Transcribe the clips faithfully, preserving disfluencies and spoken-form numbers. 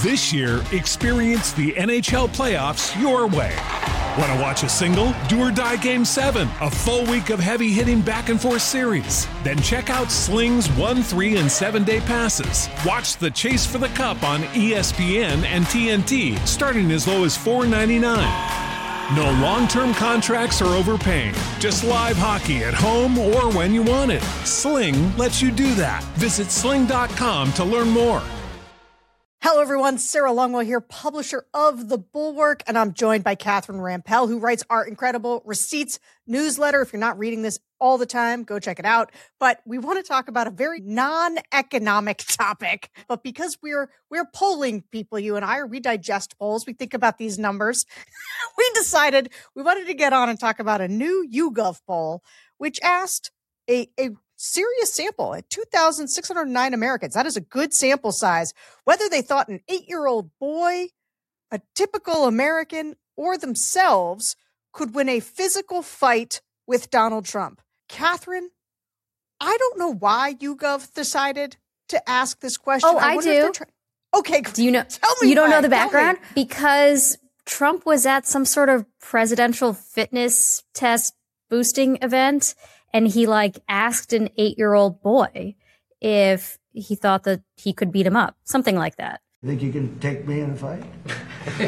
This year, experience the N H L playoffs your way. Want to watch a single? Do or die Game seven, a full week of heavy-hitting back-and-forth series. Then check out Sling's one, three, and seven-day passes. Watch the Chase for the Cup on E S P N and T N T, starting as low as four ninety-nine. No long-term contracts or overpaying. Just live hockey at home or when you want it. Sling lets you do that. Visit sling dot com to learn more. Hello, everyone. Sarah Longwell here, publisher of The Bulwark, and I'm joined by Catherine Rampell, who writes our incredible Receipts newsletter. If you're not reading this all the time, go check it out. But we want to talk about a very non-economic topic. But because we're we're polling people, you and I, or we digest polls, we think about these numbers. We decided we wanted to get on and talk about a new YouGov poll, which asked a a serious sample at two thousand six hundred nine Americans. That is a good sample size. Whether they thought an eight-year-old boy, a typical American, or themselves could win a physical fight with Donald Trump. Catherine, I don't know why YouGov decided to ask this question. Oh, I, I do. Try- okay, do you know? Tell me you don't why. know the background? Me. Because Trump was at some sort of presidential fitness test boosting event. And he like asked an eight-year-old boy if he thought that he could beat him up, something like that. You think you can take me in a fight? I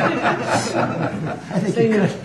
think you could.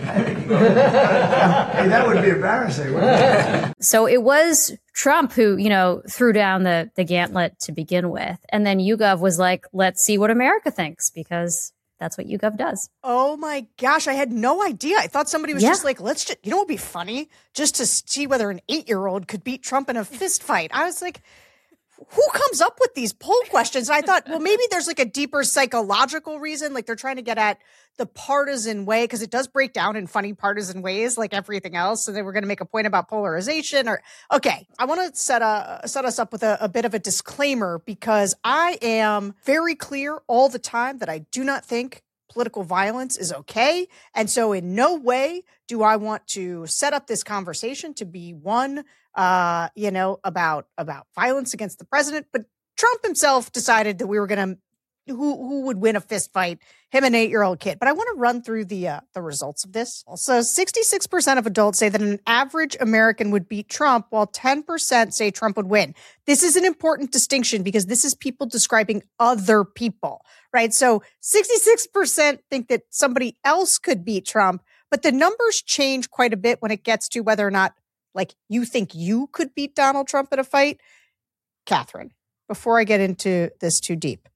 Hey, that would be embarrassing, wouldn't it? So it was Trump who, you know, threw down the, the gauntlet to begin with. And then YouGov was like, let's see what America thinks, because that's what YouGov does. Oh my gosh, I had no idea. I thought somebody was yeah. just like, let's just, you know what would be funny? Just to see whether an eight-year-old could beat Trump in a fist fight. I was like, who comes up with these poll questions? And I thought, well, maybe there's like a deeper psychological reason. Like they're trying to get at the partisan way, because it does break down in funny partisan ways like everything else. So they were going to make a point about polarization or, okay, I want to set a, set us up with a, a bit of a disclaimer, because I am very clear all the time that I do not think political violence is okay. And so in no way do I want to set up this conversation to be one, uh, you know, about, about violence against the president. But Trump himself decided that we were going to, who, who would win a fist fight, him and an eight-year-old kid. But I want to run through the, uh, the results of this. So sixty-six percent of adults say that an average American would beat Trump, while ten percent say Trump would win. This is an important distinction, because this is people describing other people, right? So sixty-six percent think that somebody else could beat Trump, but the numbers change quite a bit when it gets to whether or not, like, you think you could beat Donald Trump in a fight. Catherine, before I get into this too deep,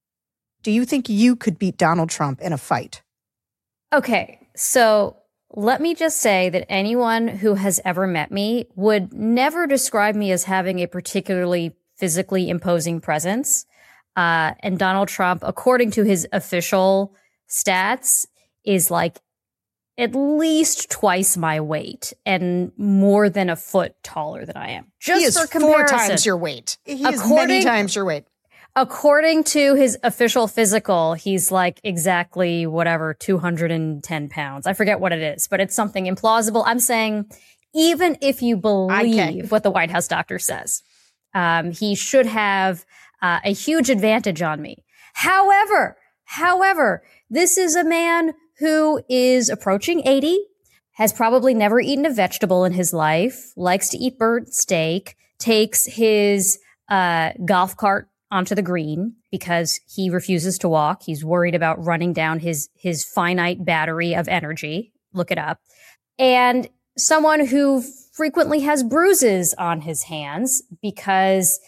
do you think you could beat Donald Trump in a fight? Okay, so let me just say that anyone who has ever met me would never describe me as having a particularly physically imposing presence. Uh, and Donald Trump, according to his official stats, is like at least twice my weight and more than a foot taller than I am. Just he is for comparison, four times your weight. He is many times your weight. According to his official physical, he's like exactly whatever, two hundred ten pounds. I forget what it is, but it's something implausible. I'm saying even if you believe what the White House doctor says, um, he should have uh, a huge advantage on me. However, however, this is a man who is approaching eighty, has probably never eaten a vegetable in his life, likes to eat burnt steak, takes his uh, golf cart onto the green because he refuses to walk. He's worried about running down his, his finite battery of energy. Look it up. And someone who frequently has bruises on his hands because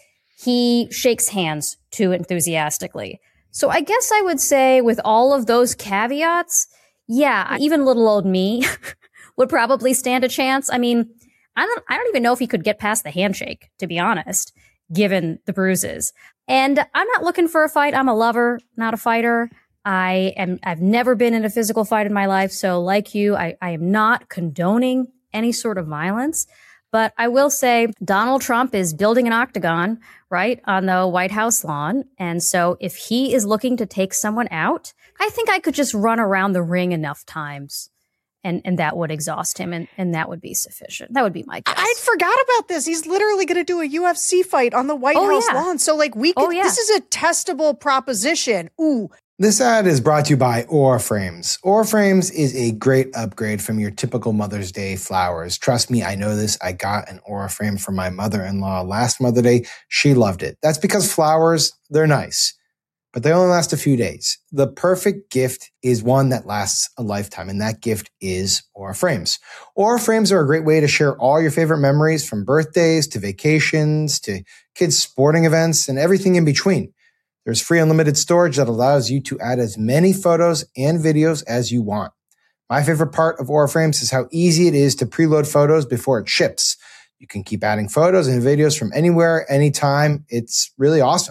he shakes hands too enthusiastically. So I guess I would say with all of those caveats, yeah, even little old me would probably stand a chance. I mean, I don't, I don't even know if he could get past the handshake, to be honest, given the bruises. And I'm not looking for a fight. I'm a lover, not a fighter. I am, I've never been in a physical fight in my life. So like you, I, I am not condoning any sort of violence. But I will say Donald Trump is building an octagon, right, on the White House lawn. And so if he is looking to take someone out, I think I could just run around the ring enough times And and that would exhaust him, and, and that would be sufficient. That would be my guess. I forgot about this. He's literally going to do a U F C fight on the White oh, House yeah. lawn. So, like, we could, oh, yeah. this is a testable proposition. Ooh. This ad is brought to you by Aura Frames. Aura Frames is a great upgrade from your typical Mother's Day flowers. Trust me, I know this. I got an Aura frame for my mother-in-law last Mother's Day. She loved it. That's because flowers, they're nice, but they only last a few days. The perfect gift is one that lasts a lifetime, and that gift is Aura Frames. Aura Frames are a great way to share all your favorite memories, from birthdays to vacations to kids' sporting events and everything in between. There's free unlimited storage that allows you to add as many photos and videos as you want. My favorite part of Aura Frames is how easy it is to preload photos before it ships. You can keep adding photos and videos from anywhere, anytime. It's really awesome.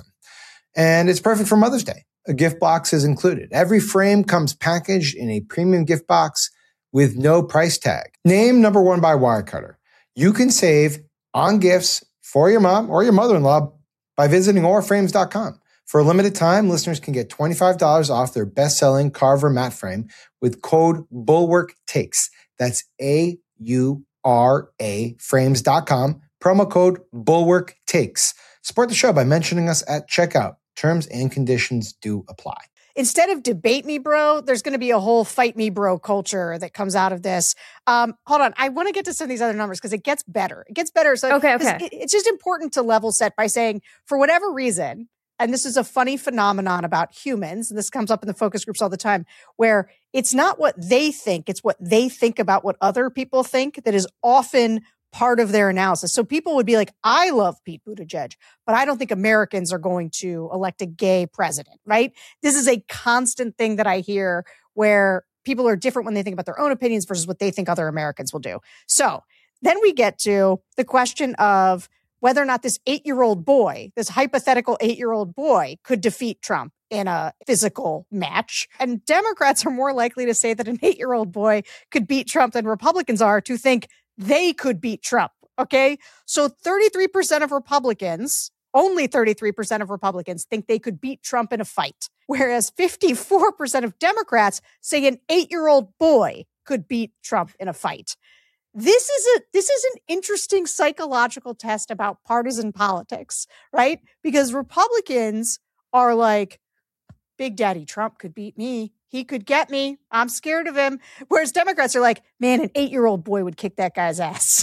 And it's perfect for Mother's Day. A gift box is included. Every frame comes packaged in a premium gift box with no price tag. Named number one by Wirecutter. You can save on gifts for your mom or your mother-in-law by visiting aura frames dot com. For a limited time, listeners can get twenty-five dollars off their best-selling Carver matte frame with code BULWARKTAKES. That's A U R A frames dot com. Promo code BULWARKTAKES. Support the show by mentioning us at checkout. Terms and conditions do apply. Instead of debate me, bro, there's going to be a whole fight me, bro culture that comes out of this. Um, hold on. I want to get to some of these other numbers because it gets better. It gets better. So okay, okay. It, it's just important to level set by saying, for whatever reason, and this is a funny phenomenon about humans, and this comes up in the focus groups all the time, where it's not what they think, it's what they think about what other people think that is often part of their analysis. So people would be like, I love Pete Buttigieg, but I don't think Americans are going to elect a gay president, right? This is a constant thing that I hear where people are different when they think about their own opinions versus what they think other Americans will do. So then we get to the question of whether or not this eight-year-old boy, this hypothetical eight-year-old boy, could defeat Trump in a physical match. And Democrats are more likely to say that an eight-year-old boy could beat Trump than Republicans are to think they could beat Trump, okay? So thirty-three percent of Republicans, only thirty-three percent of Republicans think they could beat Trump in a fight, whereas fifty-four percent of Democrats say an eight-year-old boy could beat Trump in a fight. This is a this is an interesting psychological test about partisan politics, right? Because Republicans are like, Big Daddy Trump could beat me. He could get me. I'm scared of him. Whereas Democrats are like, man, an eight-year-old boy would kick that guy's ass.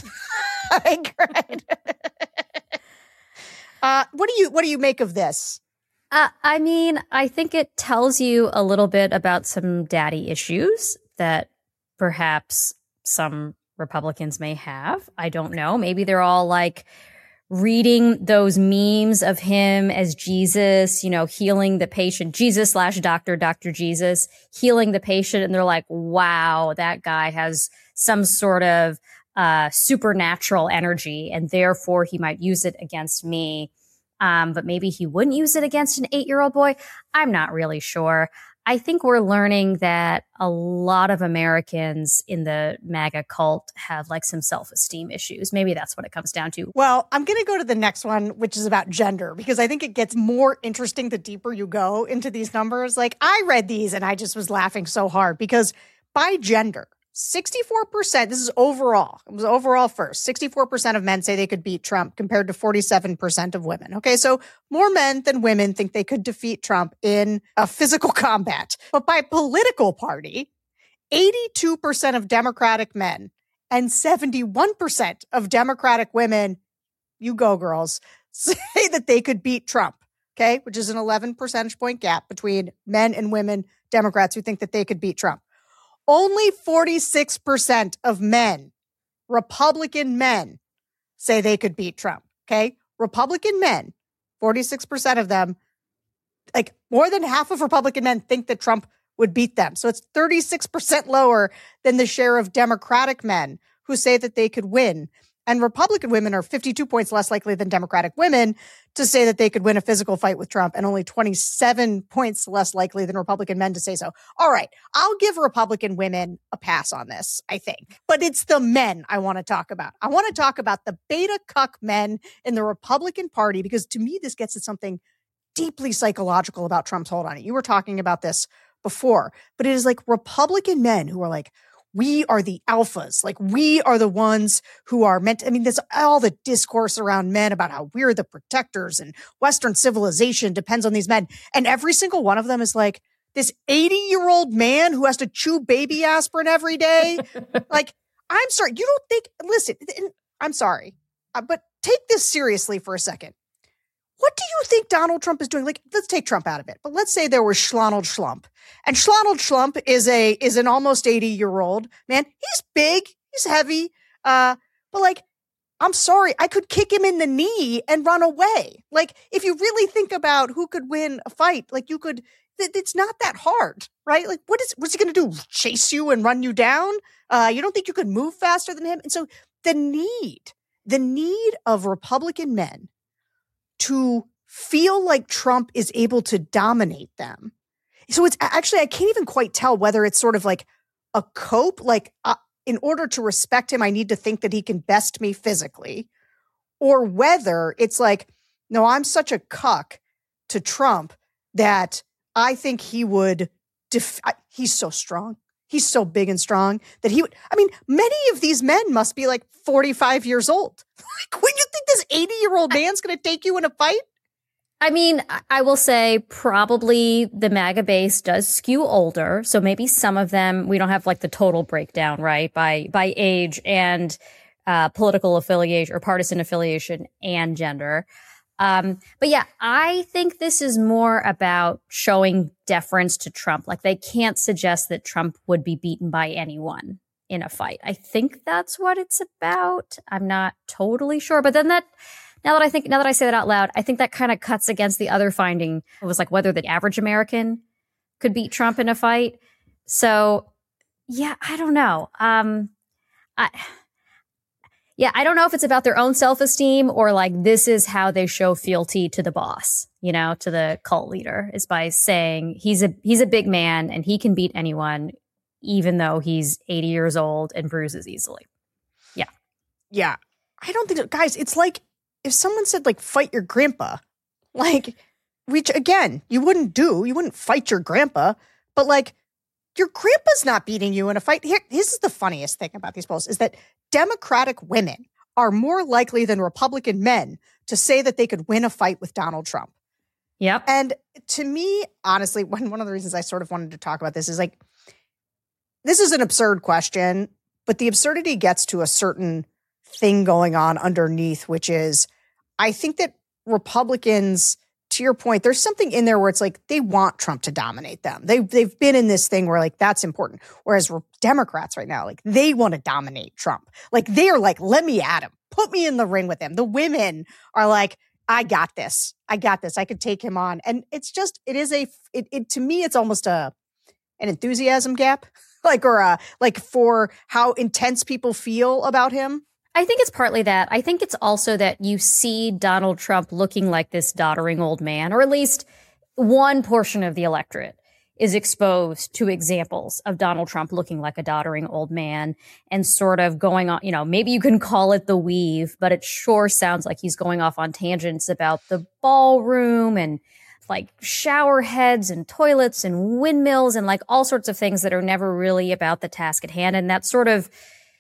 I cried. uh, what do you what do you make of this? Uh, I mean, I think it tells you a little bit about some daddy issues that perhaps some Republicans may have. I don't know. Maybe they're all like reading those memes of him as Jesus, you know, healing the patient, Jesus slash doctor, Doctor Jesus, healing the patient. And they're like, wow, that guy has some sort of uh, supernatural energy, and therefore he might use it against me. Um, but maybe he wouldn't use it against an eight-year-old boy. I'm not really sure. I think we're learning that a lot of Americans in the MAGA cult have like some self-esteem issues. Maybe that's what it comes down to. Well, I'm going to go to the next one, which is about gender, because I think it gets more interesting the deeper you go into these numbers. Like, I read these and I just was laughing so hard because by gender, sixty-four percent, this is overall, it was overall first, sixty-four percent of men say they could beat Trump compared to forty-seven percent of women. Okay, so more men than women think they could defeat Trump in a physical combat. But by political party, eighty-two percent of Democratic men and seventy-one percent of Democratic women, you go girls, say that they could beat Trump. Okay, which is an eleven percentage point gap between men and women Democrats who think that they could beat Trump. Only forty-six percent of men, Republican men, say they could beat Trump, okay? Republican men, forty-six percent of them, like more than half of Republican men think that Trump would beat them. So it's thirty-six percent lower than the share of Democratic men who say that they could win. And Republican women are fifty-two points less likely than Democratic women to say that they could win a physical fight with Trump, and only twenty-seven points less likely than Republican men to say so. All right, I'll give Republican women a pass on this, I think. But it's the men I want to talk about. I want to talk about the beta cuck men in the Republican Party, because to me, this gets at something deeply psychological about Trump's hold on it. You were talking about this before, but it is like Republican men who are like, we are the alphas. Like we are the ones who are meant to, I mean, there's all the discourse around men about how we're the protectors and Western civilization depends on these men. And every single one of them is like this eighty year old man who has to chew baby aspirin every day. Like, I'm sorry. You don't think, listen, I'm sorry, uh, but take this seriously for a second. What do you think Donald Trump is doing? Like, let's take Trump out of it. But let's say there was Schlonald Schlump. And Schlonald Schlump is a is an almost eighty-year-old man. He's big. He's heavy. Uh, but, like, I'm sorry. I could kick him in the knee and run away. Like, if you really think about who could win a fight, like, you could – it's not that hard, right? Like, what is what's he going to do? Chase you and run you down? Uh, you don't think you could move faster than him? And so the need, the need of Republican men to feel like Trump is able to dominate them. So it's actually, I can't even quite tell whether it's sort of like a cope, like uh, in order to respect him, I need to think that he can best me physically, or whether it's like, no, I'm such a cuck to Trump that I think he would, def- he's so strong. He's so big and strong that he would, I mean, many of these men must be like forty-five years old. Like, when you think this eighty year old man's going to take you in a fight? I mean, I will say probably the MAGA base does skew older. So maybe some of them, we don't have like the total breakdown, right? By, by age and, uh, political affiliation or partisan affiliation and gender. Um, but yeah, I think this is more about showing deference to Trump. Like, they can't suggest that Trump would be beaten by anyone in a fight. I think that's what it's about. I'm not totally sure. But then that, now that I think, now that I say that out loud, I think that kind of cuts against the other finding. It was like whether the average American could beat Trump in a fight. So yeah, I don't know. Um, I, Yeah, I don't know if it's about their own self-esteem or like this is how they show fealty to the boss, you know, to the cult leader, is by saying he's a he's a big man and he can beat anyone, even though he's eighty years old and bruises easily. Yeah. Yeah. I don't think, guys, it's like if someone said like fight your grandpa, like, which again, you wouldn't do, you wouldn't fight your grandpa, but like your grandpa's not beating you in a fight. Here, this is the funniest thing about these polls is that Democratic women are more likely than Republican men to say that they could win a fight with Donald Trump. Yep. And to me, honestly, one, one of the reasons I sort of wanted to talk about this is like, this is an absurd question, but the absurdity gets to a certain thing going on underneath, which is, I think that Republicans, to your point, there's something in there where it's like they want Trump to dominate them. They, they've been in this thing where like that's important. Whereas Democrats right now, like they want to dominate Trump. Like they are like, let me at him. Put me in the ring with him. The women are like, I got this. I got this. I could take him on. And it's just, it is a, it, it to me, it's almost a, an enthusiasm gap, like, or a, like for how intense people feel about him. I think it's partly that. I think it's also that you see Donald Trump looking like this doddering old man, or at least one portion of the electorate is exposed to examples of Donald Trump looking like a doddering old man and sort of going on, you know, maybe you can call it the weave, but it sure sounds like he's going off on tangents about the ballroom and like shower heads and toilets and windmills and like all sorts of things that are never really about the task at hand. And that sort of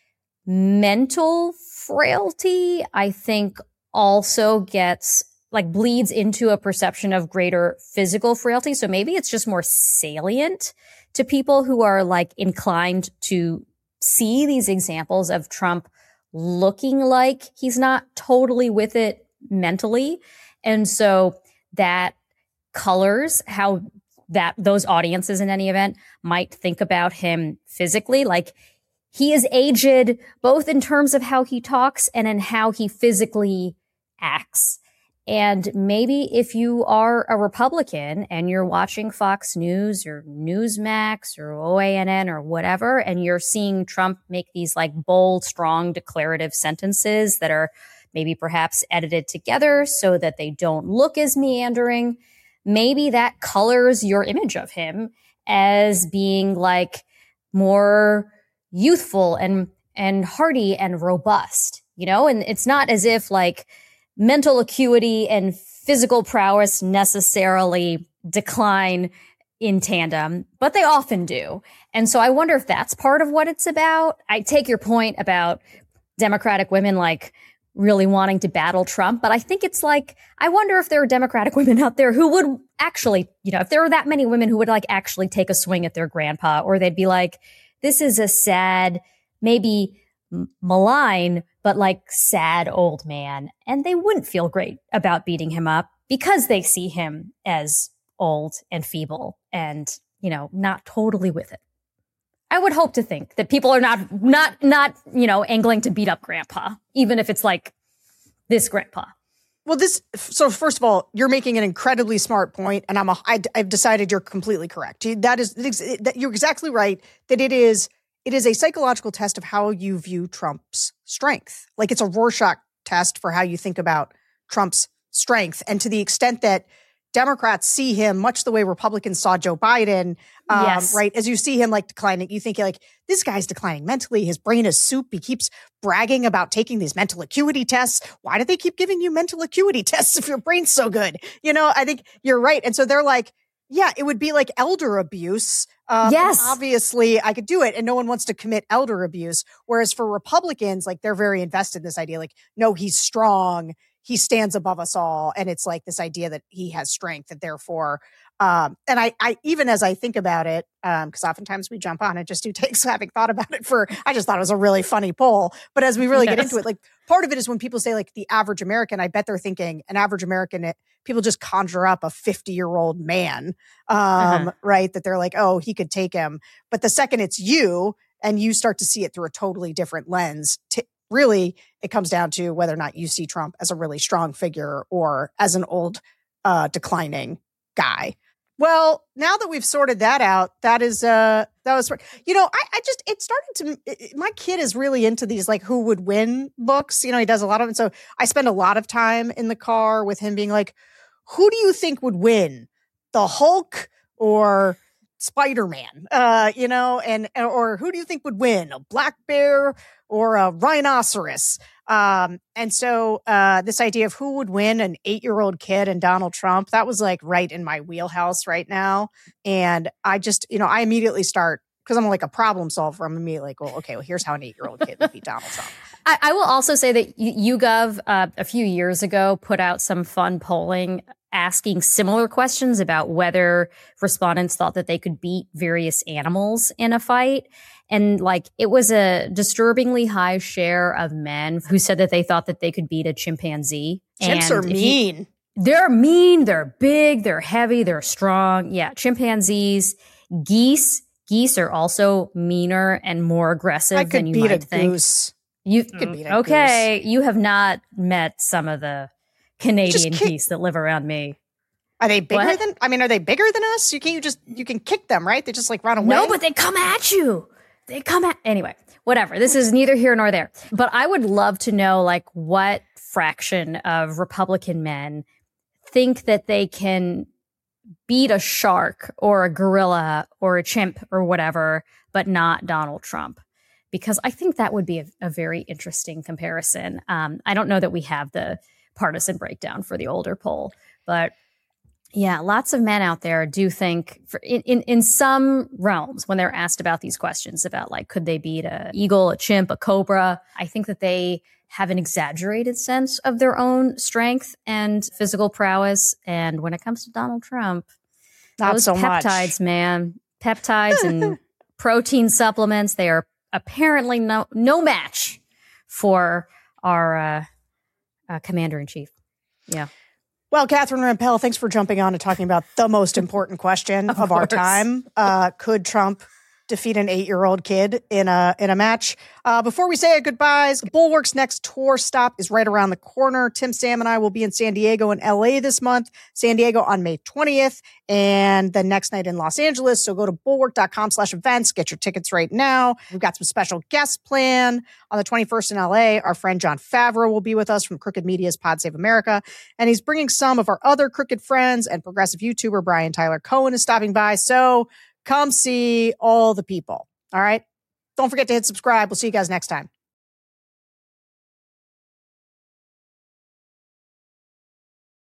mental frailty, I think, also gets like bleeds into a perception of greater physical frailty. So maybe it's just more salient to people who are like inclined to see these examples of Trump looking like he's not totally with it mentally. And so that colors how that those audiences in any event might think about him physically. Like, he is aged both in terms of how he talks and in how he physically acts. And maybe if you are a Republican and you're watching Fox News or Newsmax or O A N N or whatever, and you're seeing Trump make these like bold, strong, declarative sentences that are maybe perhaps edited together so that they don't look as meandering, maybe that colors your image of him as being like more youthful and, and hearty and robust, you know? And it's not as if like mental acuity and physical prowess necessarily decline in tandem, but they often do. And so I wonder if that's part of what it's about. I take your point about Democratic women like really wanting to battle Trump, but I think it's like, I wonder if there are Democratic women out there who would actually, you know, if there are that many women who would like actually take a swing at their grandpa, or they'd be like, this is a sad, maybe malign, but like sad old man. And they wouldn't feel great about beating him up because they see him as old and feeble and, you know, not totally with it. I would hope to think that people are not, not, not, you know, angling to beat up grandpa, even if it's like this grandpa. Well, this, so first of all, you're making an incredibly smart point, and I'm a, I, I've decided you're completely correct. That is, that you're exactly right, that it is, it is a psychological test of how you view Trump's strength. Like it's a Rorschach test for how you think about Trump's strength. And to the extent that Democrats see him much the way Republicans saw Joe Biden, um, yes. right? As you see him like declining, you think like, this guy's declining mentally. His brain is soup. He keeps bragging about taking these mental acuity tests. Why do they keep giving you mental acuity tests if your brain's so good? You know, I think you're right. And so they're like, yeah, it would be like elder abuse. Um, yes. Obviously, I could do it. And no one wants to commit elder abuse. Whereas for Republicans, like they're very invested in this idea, like, no, he's strong. He stands above us all. And it's like this idea that he has strength and therefore, um, and I, I, even as I think about it, um, cause oftentimes we jump on it just do takes having thought about it for, I just thought it was a really funny poll, but as we really yes. get into it, like part of it is when people say like the average American, I bet they're thinking an average American, it, people just conjure up a fifty year old man, um, uh-huh. right. That they're like, oh, he could take him. But the second it's you and you start to see it through a totally different lens, t- really, it comes down to whether or not you see Trump as a really strong figure or as an old, uh, declining guy. Well, now that we've sorted that out, that is, uh, that was, you know, I, I just, it started to, it, my kid is really into these like who would win books. You know, he does a lot of it. So I spend a lot of time in the car with him being like, who do you think would win? The Hulk or Spider-Man? Uh, you know, and, or who do you think would win? A black bear or a rhinoceros? Um, and so, uh, this idea of who would win, an eight-year-old kid and Donald Trump, that was like right in my wheelhouse right now. And I just, you know, I immediately start, because I'm like a problem solver, I'm immediately like, well, okay, well, here's how an eight-year-old kid would beat Donald Trump. I, I will also say that YouGov, uh, a few years ago put out some fun polling asking similar questions about whether respondents thought that they could beat various animals in a fight. And like, it was a disturbingly high share of men who said that they thought that they could beat a chimpanzee. Chimps are mean. You, they're mean. They're big. They're heavy. They're strong. Yeah. Chimpanzees, geese, geese are also meaner and more aggressive I could than you beat might a think. Goose. You could beat a okay. goose. You have not met some of the Canadian kick- geese that live around me. Are they bigger What? than, I mean, are they bigger than us? You can't, you just, you can kick them, right? They just like run away. No, but they come at you. They come at, anyway, whatever. This is neither here nor there. But I would love to know, like, what fraction of Republican men think that they can beat a shark or a gorilla or a chimp or whatever, but not Donald Trump. Because I think that would be a, a very interesting comparison. Um, I don't know that we have the partisan breakdown for the older poll, but yeah, lots of men out there do think for, in, in, in some realms when they're asked about these questions about like, could they beat a eagle, a chimp, a cobra? I think that they have an exaggerated sense of their own strength and physical prowess. And when it comes to Donald Trump, not those so peptides, much. man, peptides and protein supplements, they are apparently no, no match for our uh, uh, commander-in-chief. Yeah. Well, Catherine Rampell, thanks for jumping on and talking about the most important question of, of our time. Uh, could Trump defeat an eight-year-old kid in a in a match? Uh, before we say our goodbyes, Bulwark's next tour stop is right around the corner. Tim Sam and I will be in San Diego and L A this month. San Diego on May twentieth and the next night in Los Angeles. So go to bulwark.com slash events. Get your tickets right now. We've got some special guests planned. On the twenty-first in L A, our friend John Favreau will be with us from Crooked Media's Pod Save America. And he's bringing some of our other Crooked friends, and progressive YouTuber Brian Tyler Cohen is stopping by. So come see all the people. All right. Don't forget to hit subscribe. We'll see you guys next time.